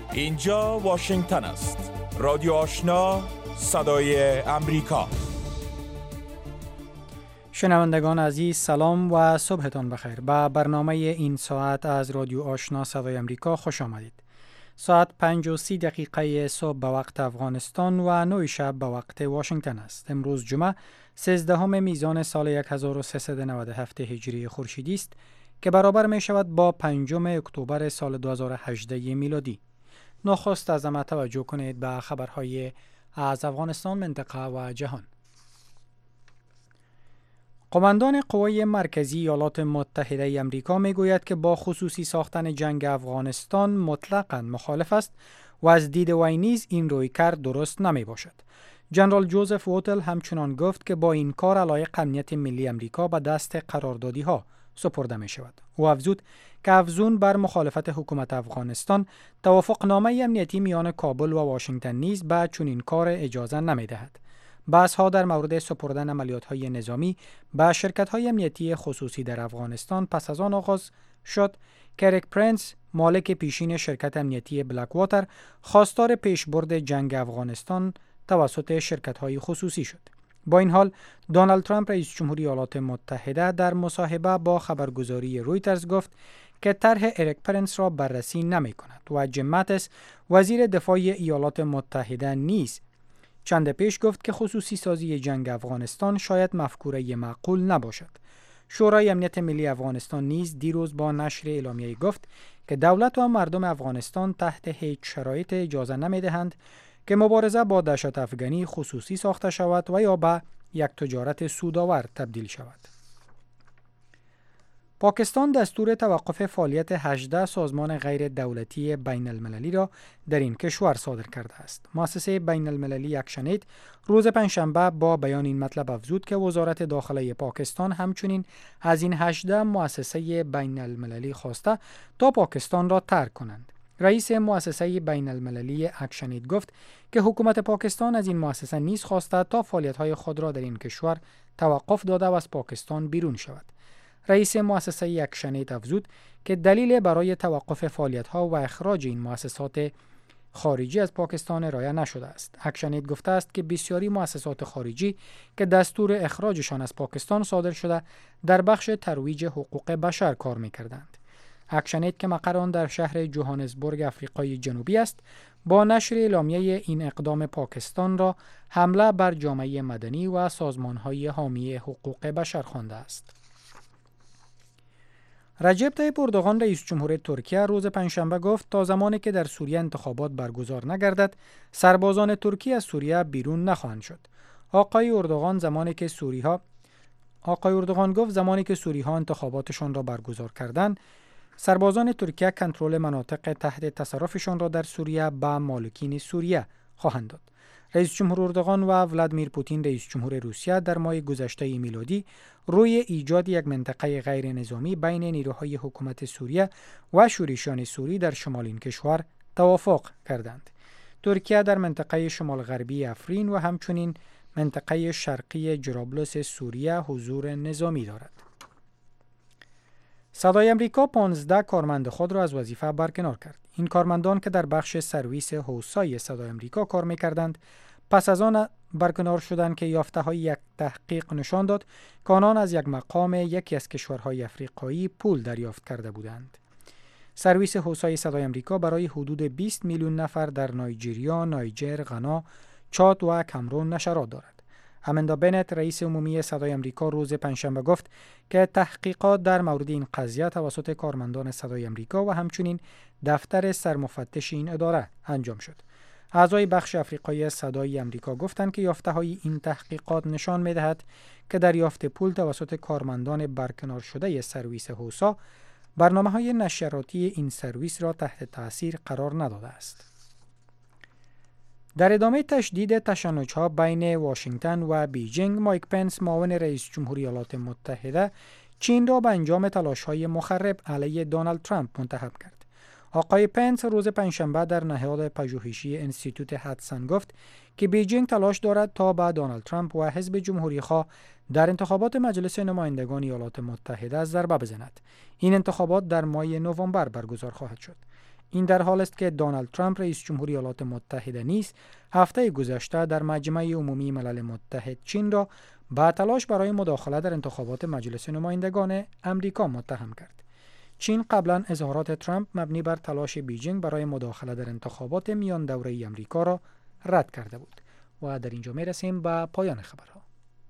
اینجا واشنگتن است. رادیو آشنا، صدای امریکا. شنوندگان عزیز، سلام و صبحتان بخیر. به برنامه این ساعت از رادیو آشنا صدای امریکا خوش آمدید. ساعت 5:30 صبح به وقت افغانستان و 9 شب به وقت واشنگتن است. امروز جمعه 13 میزان سال 1397 هجری خورشیدی است که برابر می شود با 5 اکتبر سال 2018 میلادی. نخست از همه توجه کنید به خبرهای از افغانستان، منطقه و جهان. قماندان قوای مرکزی ایالات متحده آمریکا میگوید که با خصوصی ساختن جنگ افغانستان مطلقاً مخالف است و از دید وی نیز این رویکرد درست نمی باشد. جنرال جوزف ووتل همچنان گفت که با این کار علایق امنیت ملی آمریکا به دست قراردادی ها سپرده می شود. او افزود که افزون بر مخالفت حکومت افغانستان، توافقنامه امنیتی میان کابل و واشنگتن نیز به چنین کار اجازه نمی دهد. بحث‌ها در مورد سپردن عملیات‌های نظامی به شرکت‌های امنیتی خصوصی در افغانستان پس از آن آغاز شد که اریک پرنس، مالک پیشین شرکت امنیتی بلک واتر، خواستار پیشبرد جنگ افغانستان توسط شرکت‌های خصوصی شد. با این حال، دونالد ترامپ رئیس جمهوری ایالات متحده در مصاحبه با خبرگزاری رویترز گفت که طرح اریک پرنس را بررسی نمی‌کند و جیم ماتیس، وزیر دفاع ایالات متحده نیز چند پیش گفت که خصوصی سازی جنگ افغانستان شاید مفکوره معقول نباشد. شورای امنیت ملی افغانستان نیز دیروز با نشر اعلامیه گفت که دولت و مردم افغانستان تحت هیچ شرایط اجازه نمی‌دهند که مبارزه با دهشت افغانی خصوصی ساخته شود و یا به یک تجارت سودآور تبدیل شود. پاکستان دستور توقف فعالیت 18 سازمان غیر دولتی بین المللی را در این کشور صادر کرده است. مؤسسه بین المللی اکشن-اید روز پنجشنبه با بیان این مطلب افزود که وزارت داخله پاکستان همچنین از این 18 مؤسسه بین المللی خواسته تا پاکستان را ترک کنند. رئیس مؤسسه بین المللی اکشن-اید گفت که حکومت پاکستان از این مؤسسه نیز خواسته تا فعالیت‌های خود را در این کشور توقف داده و از پاکستان بیرون شود. رئیس مؤسسه اکشن-اید افزود که دلیل برای توقف فعالیت‌ها و اخراج این مؤسسات خارجی از پاکستان ارائه نشده است. اکشن-اید گفته است که بسیاری مؤسسات خارجی که دستور اخراجشان از پاکستان صادر شده در بخش ترویج حقوق بشر کار می‌کردند. اکشن-اید که مقر آن در شهر جوهانسبورگ آفریقای جنوبی است، با نشر اعلامیه این اقدام پاکستان را حمله بر جامعه مدنی و سازمان‌های حامی حقوق بشر خوانده است. رجب طیب اردوغان رئیس جمهور ترکیه روز پنجشنبه گفت تا زمانی که در سوریه انتخابات برگزار نگردد، سربازان ترکی از سوریه بیرون نخواهند شد. آقای اردوغان گفت زمانی که سوری‌ها انتخاباتشان را برگزار کردند، سربازان ترکیه کنترل مناطق تحت تصرفشان را در سوریه به مالکین سوریه خواهند داد. رئیس جمهور اردوغان و ولادیمیر پوتین رئیس جمهور روسیه در ماه گذشته میلادی روی ایجاد یک منطقه غیر نظامی بین نیروهای حکومت سوریه و شورشیان سوری در شمال این کشور توافق کردند. ترکیه در منطقه شمال غربی افرین و همچنین منطقه شرقی جرابلس سوریه حضور نظامی دارد. صدای امریکا 15 کارمند خود را از وظیفه برکنار کرد. این کارمندان که در بخش سرویس هوسای صدای امریکا کار می‌کردند، پس از آن برکنار شدند که یافته‌های یک تحقیق نشان داد که آنان از یک مقام یکی از کشورهای افریقایی پول دریافت کرده بودند. سرویس هوسای صدای امریکا برای حدود 20 میلیون نفر در نایجریا، نایجر، غنا، چاد و کامرون نشرات دارد. اماندا بنت رئیس عمومی صدای امریکا روز پنجشنبه گفت که تحقیقات در مورد این قضیه توسط کارمندان صدای امریکا و همچنین دفتر سرمفتش این اداره انجام شد. اعضای بخش افریقایی صدای امریکا گفتند که یافته‌های این تحقیقات نشان می‌دهد که دریافت پول توسط کارمندان برکنار شده سرویس هوسا برنامه‌های نشریاتی این سرویس را تحت تاثیر قرار نداده است. در ادامه تشدید تشنج‌ها بین واشنگتن و بیجینگ، مایک پنس معاون رئیس جمهوری ایالات متحده چین را به انجام تلاش‌های مخرب علیه دونالد ترامپ متهم کرد. آقای پنس روز پنجشنبه در نهاد پژوهشی انستیتوت هدسن گفت که بیجینگ تلاش دارد تا به دونالد ترامپ و حزب جمهوری‌خواه در انتخابات مجلس نمایندگان ایالات متحده ضربه بزند. این انتخابات در ماه نوامبر برگزار خواهد شد. این در حال است که دونالد ترامپ رئیس جمهوری ایالات متحده نیز هفته گذشته در مجمع عمومی ملل متحد چین را با تلاش برای مداخله در انتخابات مجلس نمایندگان امریکا متهم کرد. چین قبلا اظهارات ترامپ مبنی بر تلاش بیجینگ برای مداخله در انتخابات میان دوره‌ای امریکا را رد کرده بود. و در اینجا میرسیم به پایان خبرها.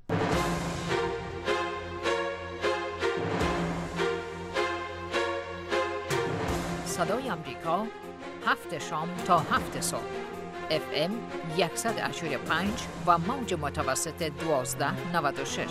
صدای امریکا 7 شام تا 7 صبح FM 100.5 و موج متوسط 1296.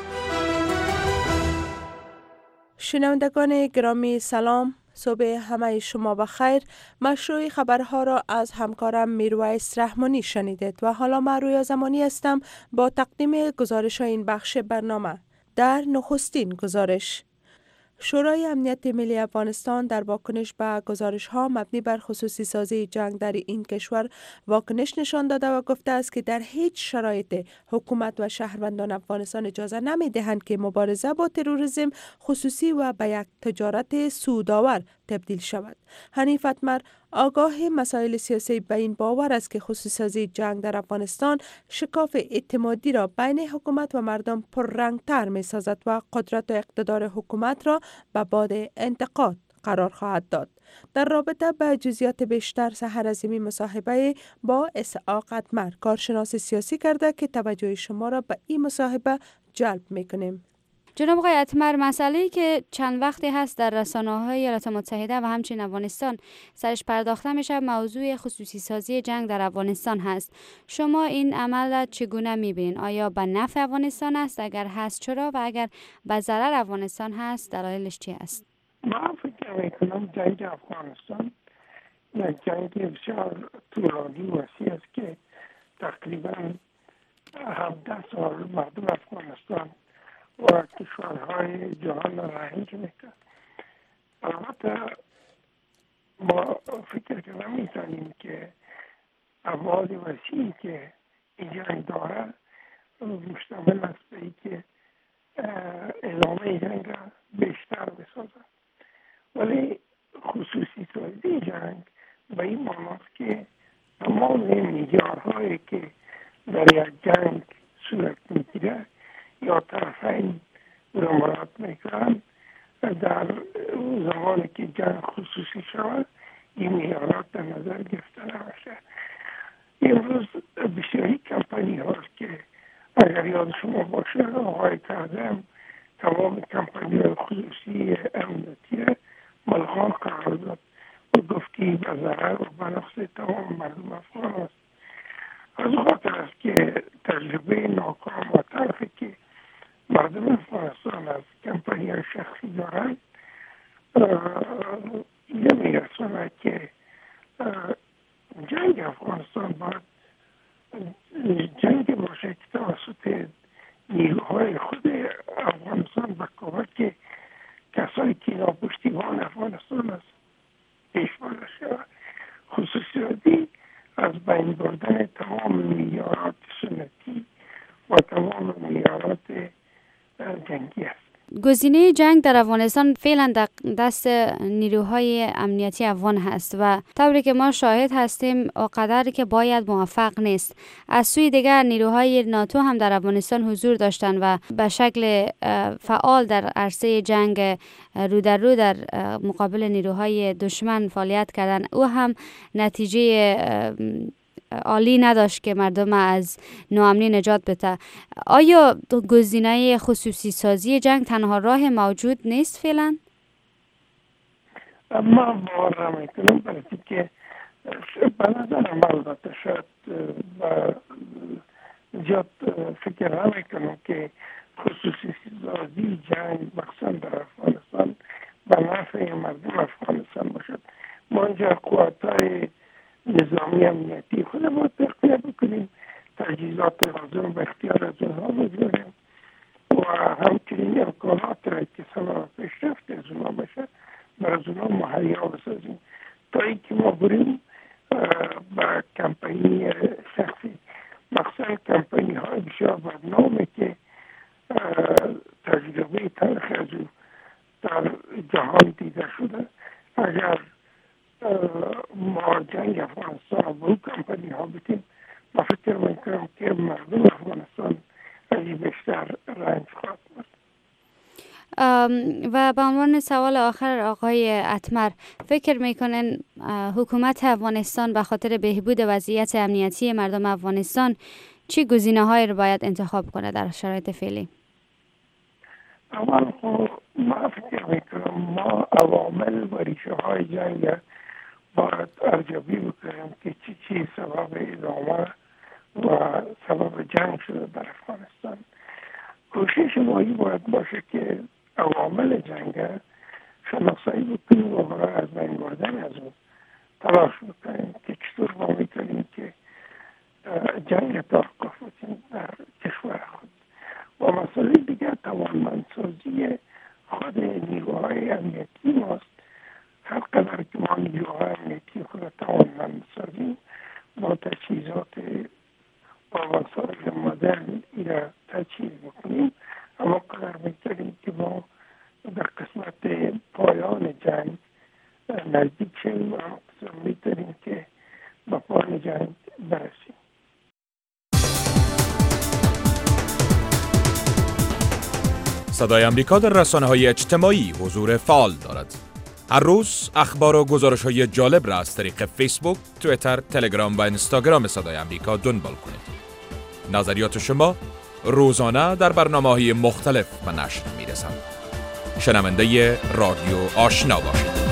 شنوندگان گرامی سلام، صبح همه شما بخیر. مشروع خبرها را از همکارم میرویس رحمانی شنیدید و حالا من رویا زمانی هستم با تقدیم گزارش این بخش برنامه. در نخستین گزارش، شورای امنیت ملی افغانستان در واکنش به گزارش‌ها مبنی بر خصوصی سازی جنگ در این کشور واکنش نشان داده و گفته است که در هیچ شرایط حکومت و شهروندان افغانستان اجازه نمی‌دهند که مبارزه با تروریسم خصوصی و به یک تجارت سودآور تبدیل شود. حنیف اتمر آگاه مسائل سیاسی به این باور است که خصوصی سازی جنگ در افغانستان شکاف اعتمادی را بین حکومت و مردم پررنگ‌تر می‌سازد و قدرت و اقتدار حکومت را به باد انتقاد قرار خواهد داد. در رابطه به جزئیات بیشتر سحر عظیمی مصاحبه با اسحاق اتمر کارشناس سیاسی کرده که توجه شما را به این مصاحبه جلب می‌کنیم. جناب آقای اتمر، مسئله‌ای که چند وقتی هست در رسانه‌های ایالات متحده و همچنین افغانستان سرش پرداخته میشه موضوع خصوصی سازی جنگ در افغانستان هست. شما این عمل را چگونه می‌بینید؟ آیا به نفع افغانستان است؟ اگر هست چرا؟ و اگر به ضرر افغانستان هست دلایلش چی است؟ من فکر می‌کنم جنگ افغانستان یک جنگ بسیار طولانی و وسیع است که تقریباً 17 سال مردم افغانستان و کشورهای جهان رنج میکرد. البته ما فکر کنم میتونیم که ابعاد وسیعی که این جنگ داره مشتمل است به این که ادامه جنگ را بیشتر بسازد، ولی خصوصی سازی جنگ به این معناست که تمام معیارهایی که در یک جنگ صورت میگیره یا طرفین را مراد میکنند در زمانی که جنگ خصوصی شود این معیارات در نظر گرفته نمیشه. امروز بسیاری کمپانی هاست که اگر یاد شما باشه آقای کاظم تمام کمپانی خصوصی امنیتی ملغا قرار داد و گفتی به ضرر و به نفع تمام مردم افغان است. از خاطر است که تجربه ناکام و طرفی که مردم افغانستان از کمپانی شخصی دارند نمی‌رساند که جنگ افغانستان باید جنگ باشه که توسط نیروهای خود افغانستان به کمک کسایی که پشتیبان افغانستان است پیش برده شود. خصوصی از بین بردن تمام معیارات سنتی و تمام معیارات جنگی است. گزینه جنگ در افغانستان فعلا دست نیروهای امنیتی افغان هست و طوری که ما شاهد هستیم قدری که باید موفق نیست. از سوی دیگر نیروهای ناتو هم در افغانستان حضور داشتند و به شکل فعال در عرصه جنگ رو در رو در مقابل نیروهای دشمن فعالیت کردند. او هم نتیجه عالی نداشت که مردم از ناامنی نجات بده. آیا گزینه خصوصی سازی جنگ تنها راه موجود نیست فعلا؟ ما باور میکنم برای که به نظرم البته شاید زیاد فکر نمیکنم که خصوصی سازی جنگ مخصوصا در افغانستان به نفع مردم افغانستان باشد. ما اینجا قوت‌های نظامی امنیتی خود ما تقویه بکنیم، تجهیزات لازم به اختیار از اونها بگذاریم و همچنین امکانات را که سبب پیشرفت از اونها بشه بر از اونها مهیا بسازیم تا اینکه ما بریم با کمپانی شخصی، مخصوصا کمپانی های بسیار بدنامی که تجربه تلخ از او در جهان دیده شده. اگر ما جنگ افغانستان با کمپانی ها بتیم، ما فکر میکنم که مردم افغانستان از بیشتر رنج خواهد بود. و به عنوان سوال آخر آقای اتمر، فکر میکنن حکومت افغانستان به خاطر بهبود وضعیت امنیتی مردم افغانستان چی گزینه‌هایی رو باید انتخاب کنه در شرایط فعلی؟ اول خب ما فکر میکنم ما عوامل و ریشه های جنگ باید ارزیابی بکنیم که چی سبب ادامه و سبب جنگ شده در افغانستان. کوشش ما باید باشه که عوامل جنگ شناسایی بکنیم و برای از بین بردن از اون تلاش بکنیم که چطور ما میکنیم که جنگ توقف بکنیم در کشور خود. و مسئله دیگر توانمندسازی خود نیروهای امنیتی ماست. هر قدر که ما نیروهای امنیتی خود توانمند سازیم با تجهیزات با وسایل مدرن اینا تجهیز بکنیم، اما قدر می‌کنیم که ما در قسمت پایان جنگ نزدیک شدیم و می‌تونیم که به پایان جنگ برسیم. صدای آمریکا در رسانه‌های اجتماعی حضور فعال دارد. هر روز اخبار و گزارش‌های جالب را از طریق فیسبوک، توییتر، تلگرام و اینستاگرام صدای آمریکا دنبال کنید. نظریات شما روزانه در برنامه‌های مختلف به نشر می‌رسند. شنونده رادیو آشنا باشید.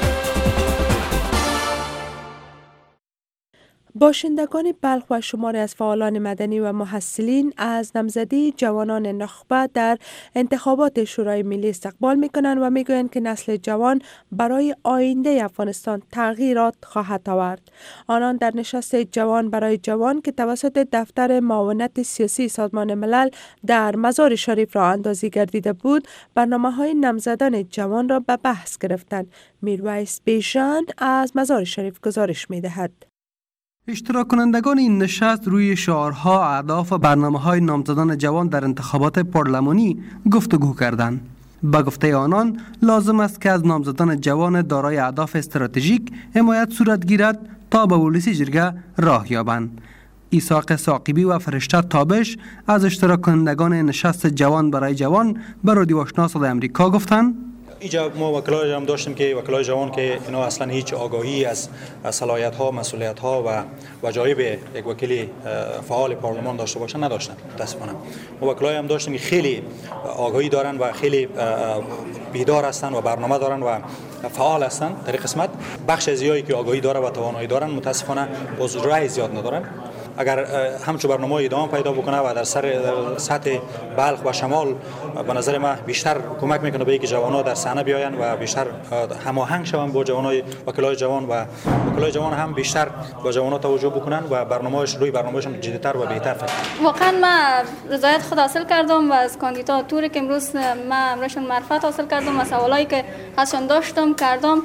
باشندگان بلخ و شماری از فعالان مدنی و محصلین از نامزدی جوانان نخبه در انتخابات شورای ملی استقبال می‌کنند و می‌گویند که نسل جوان برای آینده افغانستان تغییرات خواهد آورد. آنان در نشست جوان برای جوان که توسط دفتر معاونت سیاسی سازمان ملل در مزار شریف راه اندازی گردیده بود، برنامه‌های نامزدان جوان را به بحث گرفتند. میرویس بیژن از مزار شریف گزارش می‌دهد. اشتراک کنندگان این نشست روی شعارها، اهداف و برنامه‌های نامزدان جوان در انتخابات پارلمانی گفتگو کردند. به گفته آنان لازم است که از نامزدان جوان دارای اهداف استراتژیک حمایت صورت گیرد تا به ولسی جرگه راه یابند. ایساق ساقبی و فرشته تابش از اشتراک کنندگان نشست جوان برای جوان به رادیو آشنا صدای آمریکا گفتند: اینجا ما وکلای هم داشتیم که وکلای جوان که اینا اصلا هیچ آگاهی از صلاحیت ها، مسئولیت ها و وظایف یک وکیل فعال پارلمان داشته باشن نداشتن. متاسفانه ما وکلای هم داشتیم که خیلی آگاهی دارن و خیلی بیدار هستن و برنامه دارن و فعال هستن. در این قسمت بخش زیادی که آگاهی داره و توانایی دارن متاسفانه باز رأی زیاد ندارن. اگر همچون برنامه ادامه پیدا بکنه و در سطح بلخ و شمال به نظر من بیشتر کمک میکنه به اینکه جوانان در صحنه بیاین و بیشتر هماهنگ شوند با جوانای وکلای جوان و وکلای جوان هم بیشتر با جوانان توجه بکنن و برنامه‌شون جدی‌تر و بهتر فکر. واقعا من رضایت خود حاصل کردم و از کاندیداتوری که امروز من امرشون معرفت حاصل کردم و سوالایی که ازشون داشتم کردم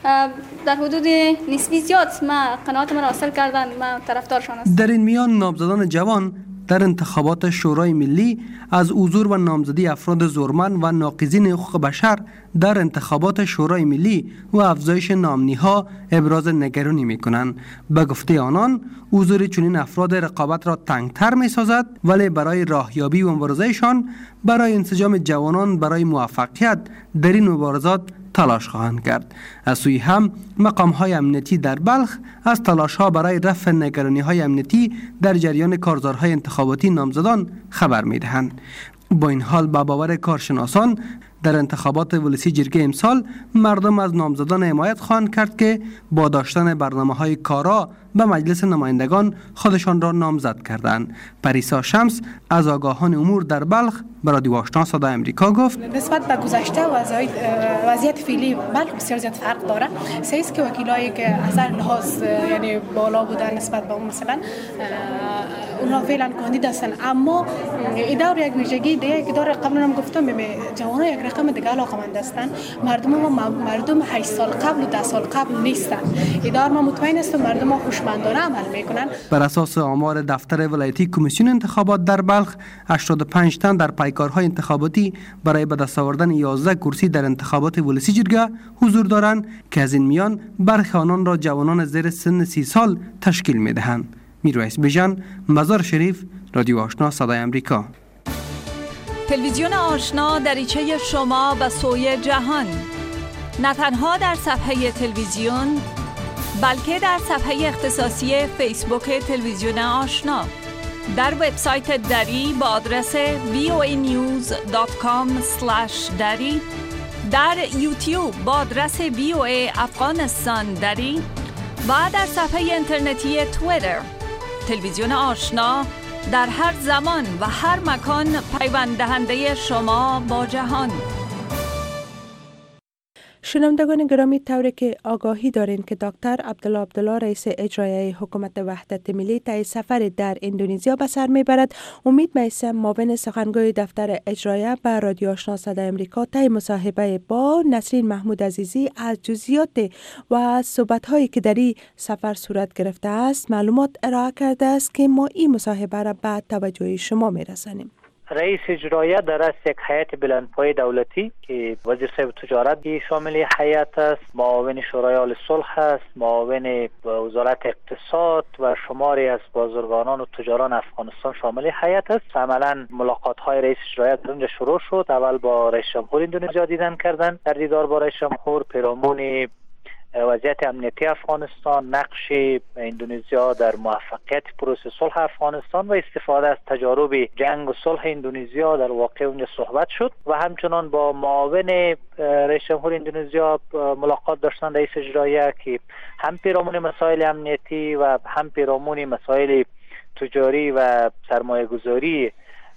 در حدود نسبی زیاد من قناعت من حاصل کردن، من طرفدارشان هستم. در این میان نامزدان جوان در انتخابات شورای ملی از حضور و نامزدی افراد زورمند و ناقضین حقوق بشر در انتخابات شورای ملی و افزایش نامنی‌ها ابراز نگرانی می‌کنند. به گفته آنان حضور چنین افراد رقابت را تنگتر می‌سازد، ولی برای راهیابی و مبارزه‌شان برای انسجام جوانان برای موفقیت در این مبارزات تلاش خواهند کرد. از سوی هم مقام‌های امنیتی در بلخ از تلاش‌ها برای رفع نگرانی‌های امنیتی در جریان کارزارهای انتخاباتی نامزدان خبر می‌دهند. با این حال با باور کارشناسان در انتخابات ولسی جرگه امسال مردم از نامزدان حمایت خواهند کرد که با داشتن برنامه‌های کارا به مجلس نمایندگان خودشان را نامزد کردند. پریسا شمس از آگاهان امور در بلخ به رادیو آشنا صدای آمریکا گفت: نسبت به گذشته وضعیت فعلی بلخ بسیار زیاد فرق داره. سیست که وکیلایی که از هر لحاظ یعنی بالا بودن نسبت به اون مثلا اونها فعلا کاندید هستن، اما این دور یک ویژگی دیگه که داره، قبلا هم گفتم جوانان یک رقم دیگه علاقمند هستند. مردم 8 سال قبل و 10 سال قبل نیستند. ادار ما مطمئن هستم مردم خوشمندانه عمل میکنن. بر اساس آمار دفتر ولایتی کمیسیون انتخابات در بلخ 85 تن در پیکارهای انتخاباتی برای به دست آوردن 11 کرسی در انتخابات ولسی جرگه حضور دارند که از این میان برخی آنان را جوانان زیر سن 30 سال تشکیل میدهند. میرویس بیژن، مزار شریف، رادیو آشنا صدای امریکا. تلویزیون آشنا دریچه شما به سوی جهان، نه تنها در صفحه تلویزیون بلکه در صفحه اختصاصی فیسبوک تلویزیون آشنا، در وبسایت دری با آدرس voanews.com/dari، در یوتیوب با آدرس VOA افغانستان دری و در صفحه اینترنتی توییتر. تلویزیون آشنا در هر زمان و هر مکان پیوند دهنده شما با جهان. شنوندگان گرامی، طوری که آگاهی دارین که دکتر عبدالله رئیس اجرایی حکومت وحدت ملی طی سفر در اندونزیا به سر میبرد، امید میسم معاون سخنگوی دفتر اجرایی به رادیو آشنا صدای امریکا طی مصاحبه با نسرین محمود عزیزی از جزئیات و صحبت‌هایی که در این سفر صورت گرفته است معلومات ارائه کرده است که ما این مصاحبه را به توجه شما میرسانیم. رئیس اجرایی در است یک هیئت بلندپایه دولتی که وزیر صاحب تجارت شامل هیئت است، معاون شورای عالی صلح است، معاون وزارت اقتصاد و شماری از بازرگانان و تجاران افغانستان شامل هیئت است. عملا ملاقات های رئیس اجرایی در اونجا شروع شد. اول با رئیس جمهور اندونزیا دیدن کردن. در دیدار با رئیس جمهور پیرامون وضعیت امنیتی افغانستان، نقش اندونزیا در موفقیت پروسه صلح افغانستان و استفاده از تجارب جنگ و صلح اندونزیا در واقع اونجا صحبت شد و همچنان با معاون رئیس جمهور اندونزیا ملاقات داشتن رئیس اجرایی که هم پیرامون مسائل امنیتی و هم پیرامون مسائل تجاری و سرمایه گذاری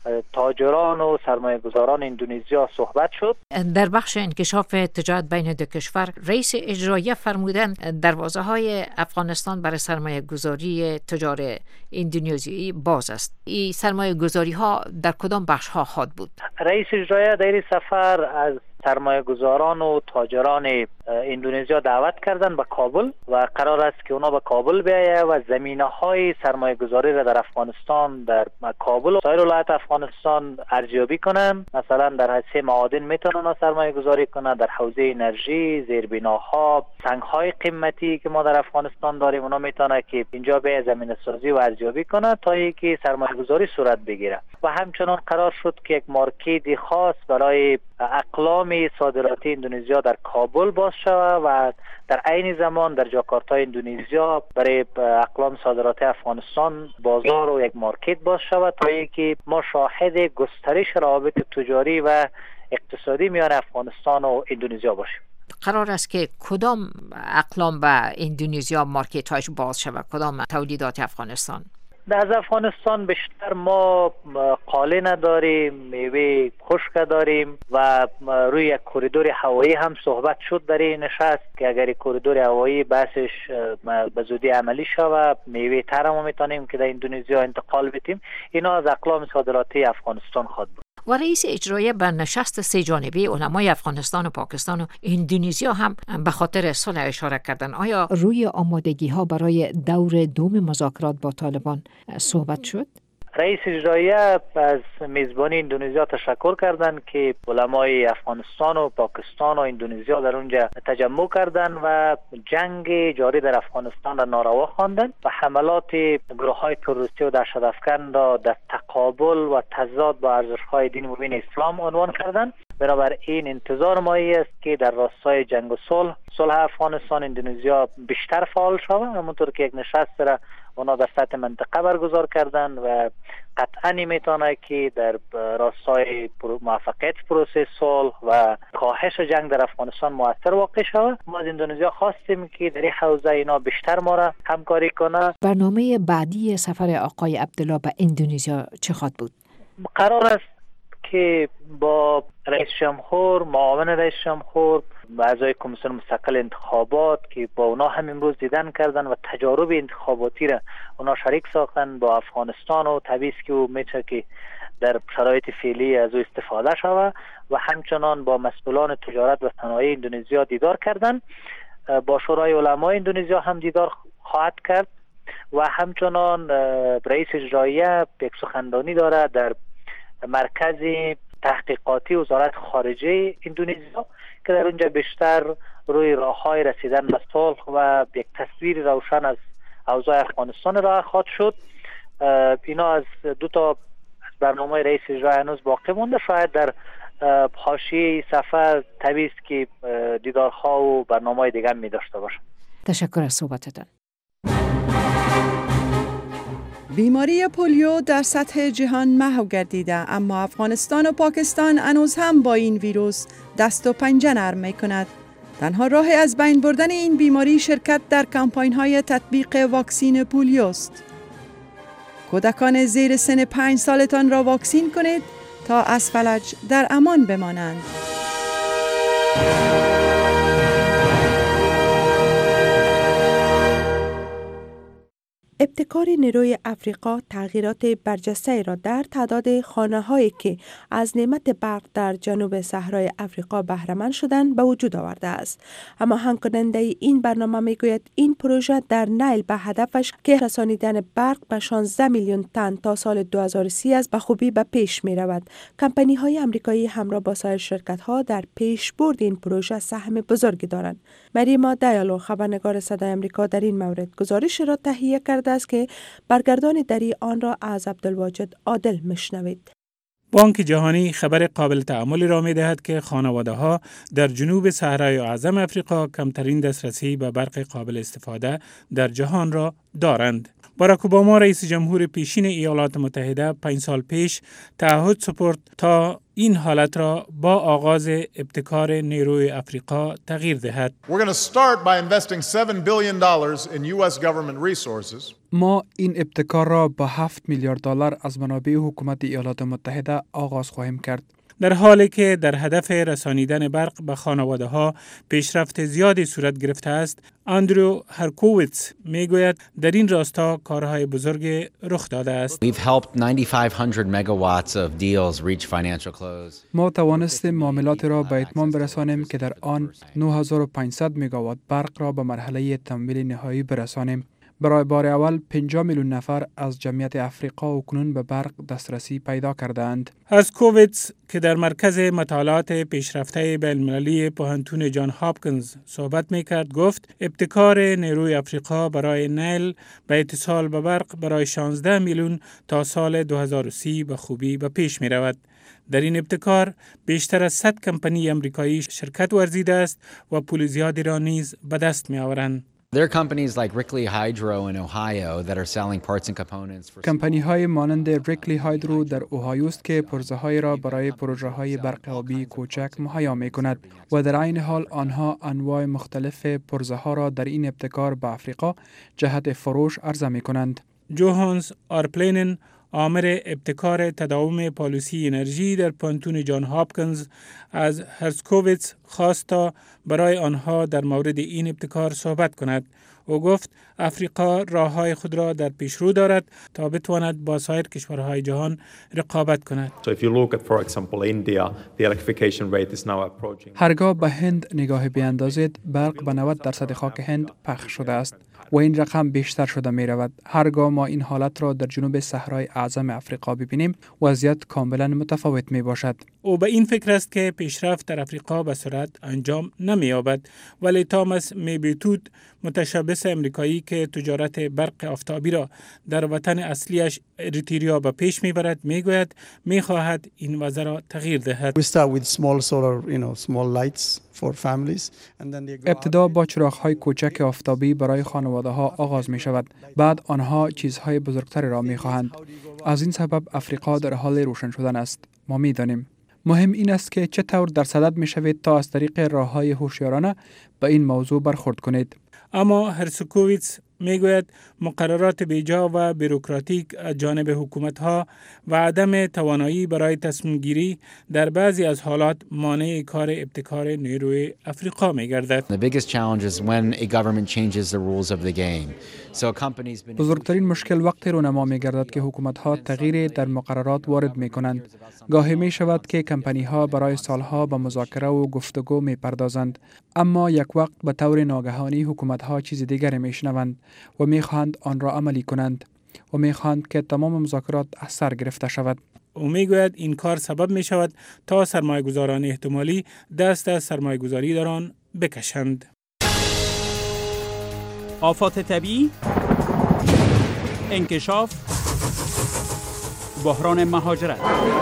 تاجران و سرمایه گذاران اندونزیا صحبت شد. در بخش انکشاف تجارت بین دو کشور، رئیس اجرایی فرمودند دروازه های افغانستان برای سرمایه گذاری تجار اندونزیایی باز است. این سرمایه گذاری ها در کدام بخش ها خواهد بود؟ رئیس اجرایی در این سفر از سرمایه گذاران و تاجران اندونزیا دعوت کردن به کابل و قرار است که اونا به کابل بیایه و زمینه های سرمایه گذاری را در افغانستان، در کابل و سایر ولایات افغانستان ارزیابی کنن. مثلا در حوزه معادن میتونن سرمایه گذاری کنن، در حوزه انرژی، زیربناها، سنگ های قیمتی که ما در افغانستان داریم، اونا میتونه که اینجا به زمینه سازی و ارزیابی کنه تا اینکه سرمایه گذاری صورت بگیره. و همچنان قرار شد که یک مارکت خاص برای اقلام صادراتی اندونزیا در کابل باز شود و در عین زمان در جاکارتا اندونزیا برای اقلام صادراتی افغانستان بازار و یک مارکت باز شود تا اینکه ما شاهد گسترش روابط تجاری و اقتصادی میان افغانستان و اندونزیا باشیم. قرار است که کدام اقلام به اندونزیا مارکت هایش باز شود؟ کدام تولیدات افغانستان؟ از افغانستان بیشتر ما قاله نداریم، میوه خشک داریم و روی یک کوریدور هوایی هم صحبت شد در این نشست که اگر کوریدور هوایی بحثش به زودی عملی شود، میوه تر هم میتونیم که در اندونزیا انتقال بدیم. اینا از اقلام صادراتی افغانستان خواهد بود. و رئیس اجرایی به نشست سه جانبه علمای افغانستان و پاکستان و اندونزیا هم به خاطر صلح اشاره کردن. آیا روی آمادگی ها برای دور دوم مذاکرات با طالبان صحبت شد؟ رئیس اجرایی از میزبانی اندونزیا تشکر کردند که علمای افغانستان و پاکستان و اندونزیا در اونجا تجمع کردند و جنگ جاری در افغانستان را ناروا خواندند و حملات گروه‌های تروریستی و دهشت‌افکن را در تقابل و تضاد با ارزش‌های دین مبین اسلام عنوان کردند. بنابراین انتظار ما است که در راستای جنگ و صلح افغانستان اندونزیا بیشتر فعال شود، همونطور که یک نشست را اونا در سطح منطقه برگزار کردن و قطعا میتونه که در راستای موفقیت پروسه صلح و کاهش جنگ در افغانستان مؤثر واقع شود. ما از اندونزیا خواستیم که در این حوزه اینا بیشتر ما را همکاری کنه. برنامه بعدی سفر آقای عبدالله به اندونزیا چه خواهد بود؟ قرار است که با رئیس جمهور، معاون رئیس جمهور و اعضای کمیسیون مستقل انتخابات که با اونا هم امروز دیدن کردن و تجارب انتخاباتی را اونا شریک ساختن با افغانستان و طبیعی است که میشه که در شرایط فعلی از او استفاده شود و همچنان با مسئولان تجارت و صنایع اندونزیا دیدار کردند. با شورای علمای اندونزیا هم دیدار خواهد کرد و همچنان رئیس اجراییه یک سخنرانی داره در مرکز تحقیقاتی وزارت خارجه اندونزیا که در اونجا بیشتر روی راههای رسیدن به صلح و یک تصویر روشن از اوضاع افغانستان راه خواهد شد. اینا از دو تا برنامه رئیس اجرایی هنوز باقی مونده. شاید در حاشیه سفر طبیعی است که دیدارها و برنامه‌های دیگر می داشته باشه. تشکر از صحبتتان. بیماری پولیو در سطح جهان محو گردیده، اما افغانستان و پاکستان هنوز هم با این ویروس دست و پنجه نرم می‌کند. تنها راه از بین بردن این بیماری شرکت در کمپاین‌های تطبیق واکسین پولیو است. کودکان زیر سن 5 سالتان را واکسین کنید تا از فلج در امان بمانند. ابتکار نیروی افریقا تغییرات برجسته را در تعداد خانه‌هایی که از نعمت برق در جنوب صحرای افریقا بهره‌مند شدند به وجود آورده است. اما هماهنگ کننده این برنامه میگوید این پروژه در نیل به هدفش که رسانیدن برق به 16 میلیون تن تا سال 2030 است به خوبی به پیش می رود. کمپانی‌های آمریکایی همراه با سایر شرکت‌ها در پیشبرد این پروژه سهم بزرگی دارند. مریما دیالو خبرنگار صدای آمریکا در این مورد گزارش را تهیه کرده است که برگردان دری آن را از عبدالواجد عادل مشنوید. بانک جهانی خبر قابل تأملی را می دهد که خانواده‌ها در جنوب صحرای اعظم افریقا کمترین دسترسی به برق قابل استفاده در جهان را دارند. باراک اوباما رئیس جمهور پیشین ایالات متحده 5 سال پیش تعهد سپرد تا این حالت را با آغاز ابتکار نیروی افریقا تغییر دهد. ما این ابتکار را با 7 میلیارد دلار از منابع حکومت ایالات متحده آغاز خواهیم کرد. در حالی که در هدف رسانیدن برق به خانواده‌ها پیشرفت زیادی صورت گرفته است، آندرو هرکوویتس میگوید در این راستا کارهای بزرگ رخ داده است. ما توانستیم معاملات را به اتمام برسانیم که در آن 9500 مگاوات برق را به مرحله تمویل نهایی برسانیم. برای بار اول 50 میلیون نفر از جمعیت افریقا اکنون به برق دسترسی پیدا کردند. از کوویتس که در مرکز مطالعات پیشرفته بین‌المللی پوهنتون جان هاپکینز صحبت می‌کرد گفت ابتکار نیروی افریقا برای نیل به اتصال به برق برای 16 میلیون تا سال 2030 به خوبی به پیش می‌رود. در این ابتکار بیشتر از 100 کمپانی امریکایی شرکت ورزیده است و پول زیادی را نیز به دست می‌آورند. کمپانی‌های مانند ریکلی هایدرو در اوهایو است که پرزه‌های را برای پروژه‌های برق آبی کوچک مهیا می‌کند و در عین حال آنها انواع مختلف پرزه‌ها را در این ابتکار به افریقا جهت فروش عرضه می‌کنند. جوهانس آرپلینن آمر ابتکار تداوم پالیسی انرژی در پوهنتون جان هاپکینز از هرسکوویتس خواست تا برای آنها در مورد این ابتکار صحبت کند. او گفت افریقا راههای خود را در پیشرو دارد تا بتواند با سایر کشورهای جهان رقابت کند. هرگاه به هند نگاه بیاندازید، برق به 90% خاک هند پخش شده است و این رقم بیشتر شده می رود. هرگاه ما این حالت را در جنوب صحرای اعظم افریقا ببینیم، وضعیت کاملا متفاوت می باشد. او به این فکر است که پیشرفت در افریقا به سرعت انجام نمی یابد، ولی تامس میبیتود متشبث امریکایی که تجارت برق آفتابی را در وطن اصلیش اریتریا به پیش میبرد میگوید میخواهد این وضع را تغییر دهد. ابتدا با چراغ‌های کوچک آفتابی برای خانواده‌ها آغاز می شود. بعد آنها چیزهای بزرگتر را می خواهند. از این سبب افریقا در حال روشن شدن است. ما می دانیم. مهم این است که چطور در صدد می شوید تا از طریق راه‌های هوشیارانه به این موضوع برخورد کنید. اما هرسکوویتس میگوید مقررات بیجا و بروکراتیک از جانب حکومت‌ها و عدم توانایی برای تصمیم گیری در بعضی از حالات مانع کار ابتکار نیروی افریقا می‌گردد. بزرگترین مشکل وقتی رونما می‌گردد که حکومت‌ها تغییر در مقررات وارد می‌کنند. گاهی می‌شود که کمپانی‌ها برای سالها به مذاکره و گفتگو می‌پردازند، اما یک وقت به طور ناگهانی حکومت‌ها چیز دیگری می‌شنوند و می‌خواهند آن را عملی کنند و می‌خواهند که تمام مذاکرات از سر گرفته شود. او میگوید این کار سبب می شود تا سرمایه‌گذاران احتمالی دست از سرمایه‌گذاری در آن بکشند. آفات طبیعی، انکشاف، بحران مهاجرت،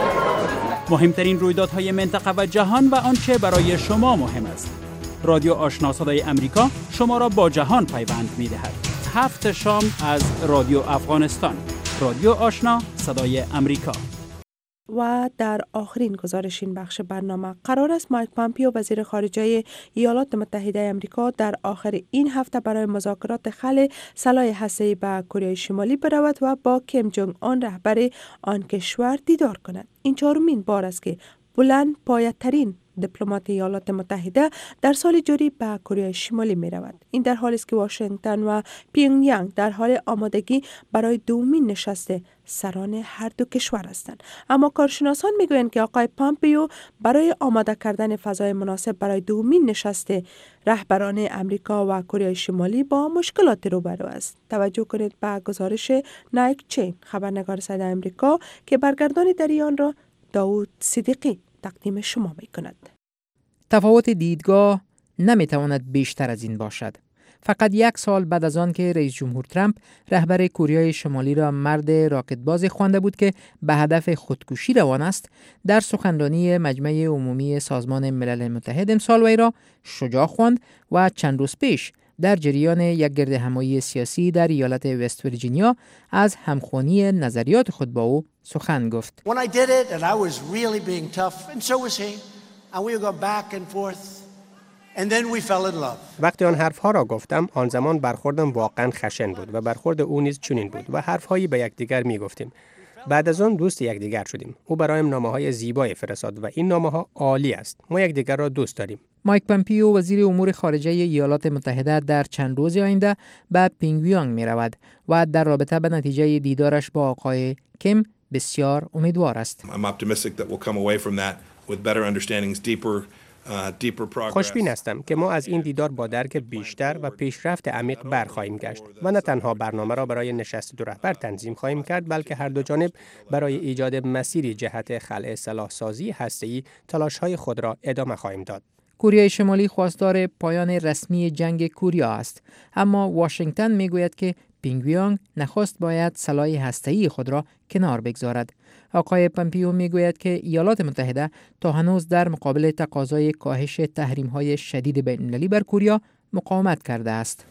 مهمترین رویدادهای منطقه و جهان و آنچه برای شما مهم است. رادیو آشنا صدای امریکا شما را با جهان پیوند می‌دهد. 7 شام از رادیو افغانستان. رادیو آشنا صدای امریکا. و در آخرین گزارش این بخش برنامه قرار است مایک پامپیو وزیر خارجه ایالات متحده آمریکا در آخر این هفته برای مذاکرات خلع سلاح هسته‌ای به کره شمالی برود و با کیم جونگ آن رهبر آن کشور دیدار کند. این چهارمین بار است که بلند پایه‌ترین دیپلمات ایالات متحده در سال جاری به کره شمالی می رود. این در حالی است که واشنگتن و پیونگیانگ در حال آمادگی برای دومین نشست سران هر دو کشور هستند. اما کارشناسان می گویند که آقای پامپیو برای آماده کردن فضای مناسب برای دومین نشست رهبران امریکا و کره شمالی با مشکلات روبرو است. توجه کنید به گزارش نایک چین، خبرنگار صدای امریکا، که برگردانی در آن را داوود صدیقی تقدیم شما می کند. تفاوت دیدگاه نمی تواند بیشتر از این باشد. فقط 1 سال بعد از آن که رئیس جمهور ترامپ رهبر کره شمالی را مرد راکتباز خوانده بود که به هدف خودکشی روان است، در سخنرانی مجمع عمومی سازمان ملل متحد امسال وی را شجاع خواند و چند روز پیش در جریان یک گردهمایی سیاسی در ایالت وست ویرجینیا از همخوانی نظریات خود با او سخن گفت. When I did it and I was really being tough and so was he and we go back and forth and then we fell in love. وقتی آن حرفها را گفتم آن زمان برخوردم واقعا خشن بود و برخورد او نیز چنین بود و حرفهایی به یکدیگر میگفتیم. بعد از آن دوست یکدیگر شدیم. او برایم نامه‌های زیبایی فرستاد و این نامه‌ها عالی است. ما یکدیگر را دوست داریم. مایک پامپیو وزیر امور خارجه ایالات متحده در چند روز آینده به پیونگیانگ می رود و در رابطه به نتیجه دیدارش با آقای کیم بسیار امیدوار است. خوشبین هستم که ما از این دیدار با درک بیشتر و پیشرفت عمیق برخواهیم گشت و نه تنها برنامه را برای نشست دو رهبر تنظیم خواهیم کرد، بلکه هر دو جانب برای ایجاد مسیری جهت خلع سلاح‌سازی هسته‌ای تلاش‌های خود را ادامه خواهیم داد. کره شمالی خواستار پایان رسمی جنگ کره است، اما واشنگتن میگوید که پیونگیانگ نخست باید سلاح هسته‌ای خود را کنار بگذارد. آقای پامپیو میگوید که ایالات متحده تا هنوز در مقابل تقاضای کاهش تحریم‌های شدید بین‌المللی بر کره مقاومت کرده است.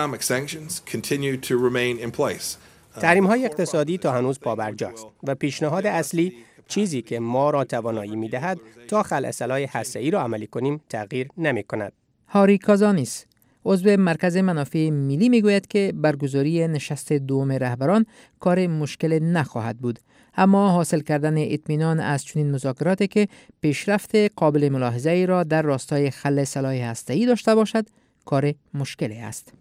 تحریم‌های اقتصادی تا هنوز پابرجاست و پیشنهاد اصلی، چیزی که ما را توانایی می‌دهد تا خلع سلاح هسته‌ای را عملی کنیم، تغییر نمی‌کند. هاری کازانیس، عضو مرکز منافع ملی، میگوید که برگزاری نشست دوم رهبران کار مشکل نخواهد بود، اما حاصل کردن اطمینان از چنین مذاکراتی که پیشرفت قابل ملاحظه‌ای را در راستای خلع سلاح هسته‌ای داشته باشد کار مشکلی است.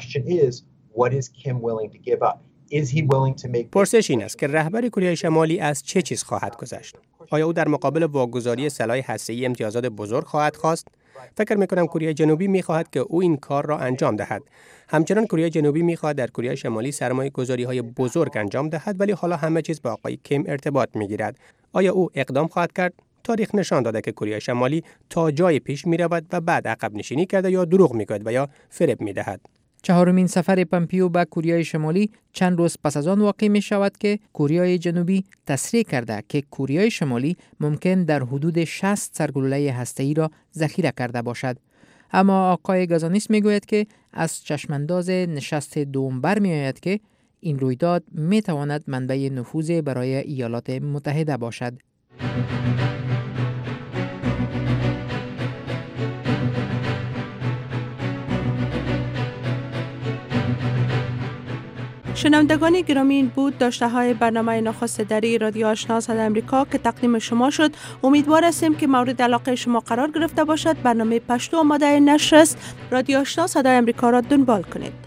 پرسش این است که رهبر کره شمالی از چه چیز خواهد گذشت؟ آیا او در مقابل واگذاری سلاح هسته‌ای امتیازات بزرگ خواهد خواست؟ فکر می‌کنم کره جنوبی می‌خواهد که او این کار را انجام دهد. همچنان کره جنوبی می‌خواهد در کره شمالی سرمایه‌گذاری‌های بزرگ انجام دهد، ولی حالا همه چیز با آقای کیم ارتباط می‌گیرد. آیا او اقدام خواهد کرد؟ تاریخ نشان داده که کره شمالی تا جای پیش می‌رود و بعد عقب نشینی کرده یا دروغ می‌گوید و یا فریب می‌دهد. چهارمین سفر پامپیو به کره شمالی چند روز پس از آن واقع می شود که کره جنوبی تصریح کرده که کره شمالی ممکن در حدود 60 سرگلوله هسته‌ای را ذخیره کرده باشد. اما آقای گازانیس می گوید که از چشمانداز نشست دوم برمی آید که این رویداد می تواند منبع نفوذ برای ایالات متحده باشد. شنوندگان گرامی، این بود داشته های برنامه نخست دری رادیو آشنا صدای آمریکا که تقدیم شما شد. امیدوار هستیم که مورد علاقه شما قرار گرفته باشد. برنامه پشتو آماده نشر است. رادیو آشنا صدای آمریکا را دنبال کنید.